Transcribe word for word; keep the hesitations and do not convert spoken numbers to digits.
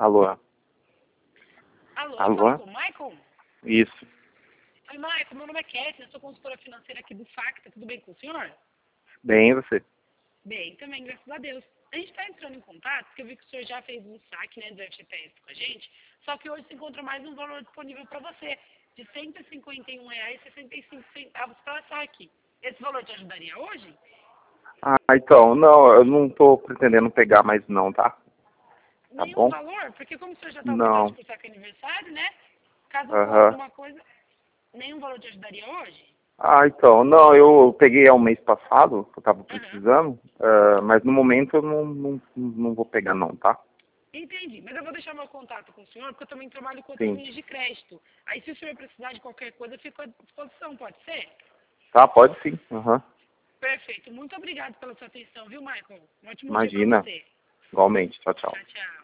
Alô? Alô, Alô? eu falo com o Michael? Isso. Oi, Michael, meu nome é Kétia, eu sou consultora financeira aqui do Facta, tudo bem com o senhor? Bem, e você? Bem, também, graças a Deus. A gente está entrando em contato, porque eu vi que o senhor já fez um saque, né, do F G T S com a gente, só que hoje se encontra mais um valor disponível para você, de cento e cinquenta e um reais e sessenta e cinco centavos para saque. Esse valor te ajudaria hoje? Ah, então, não, eu não tô pretendendo pegar mais não, tá? Tá Nenhum bom? valor? Porque como o senhor já está autorizado Não. por saque aniversário, né, caso ocorra Aham. alguma coisa, nenhum valor te ajudaria hoje? Ah, então, não, eu peguei há um mês passado, que eu tava Aham. precisando, ah, mas no momento eu não, não, não vou pegar não, tá? Entendi, mas eu vou deixar meu contato com o senhor, porque eu também trabalho com outras Sim. linhas de crédito. Aí se o senhor precisar de qualquer coisa, eu fico à disposição, pode ser? Tá, pode sim. Aham. Perfeito. Muito obrigado pela sua atenção, viu, Michael? Um ótimo dia para Imagina. você. Igualmente. Tchau, tchau. Tchau, tchau.